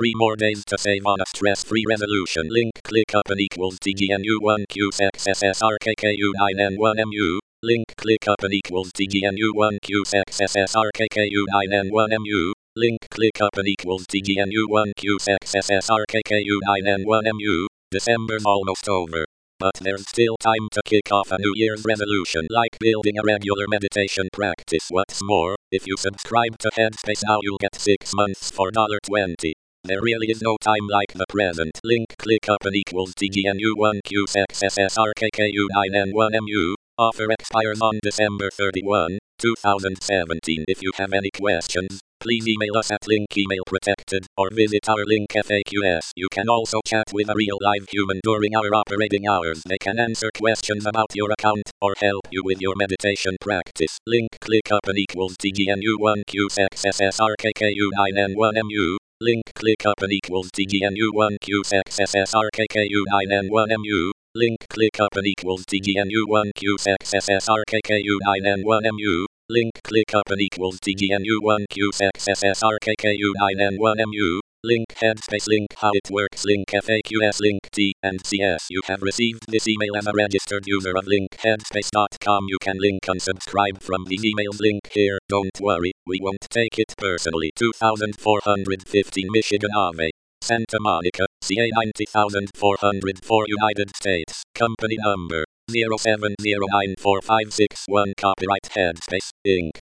3 more days to save on a stress-free resolution. Link ClickUp and equals TGNU1QSXSSRKKU9N1MU. Link ClickUp and equals TGNU1QSXSSRKKU9N1MU. Link ClickUp and equals TGNU1QSXSSRKKU9N1MU. December's almost over, but there's still time to kick off a New Year's resolution, like building a regular meditation practice. What's more, if you subscribe to Headspace now, you'll get 6 months for $20. There really is no time like the present. Link ClickUp and equals TGNU1QSXSSRKKU9N1MU. Offer expires on December 31, 2017. If you have any questions, please email us at linkemailprotected or visit our link FAQs. You can also chat with a real live human during our operating hours. They can answer questions about your account or help you with your meditation practice. Link ClickUp and equals TGNU1QSXSSRKKU9N1MU. Link ClickUp and equals TGNU1QSXSSRKKU9N1MU. Link ClickUp and equals TGNU1QSXSSRKKU9N1MU. Link ClickUp and equals TGNU1QSXSSRKKU9N1MU. Link Headspace. Link how it works. Link FAQs. Link T and CS. You have received this email as a registered user of linkheadspace.com. You can link unsubscribe from these emails. Link here. Don't worry, we won't take it personally. 2415 Michigan Ave, Santa Monica, CA 90404, United States. Company number 070945661. Copyright Headspace, Inc.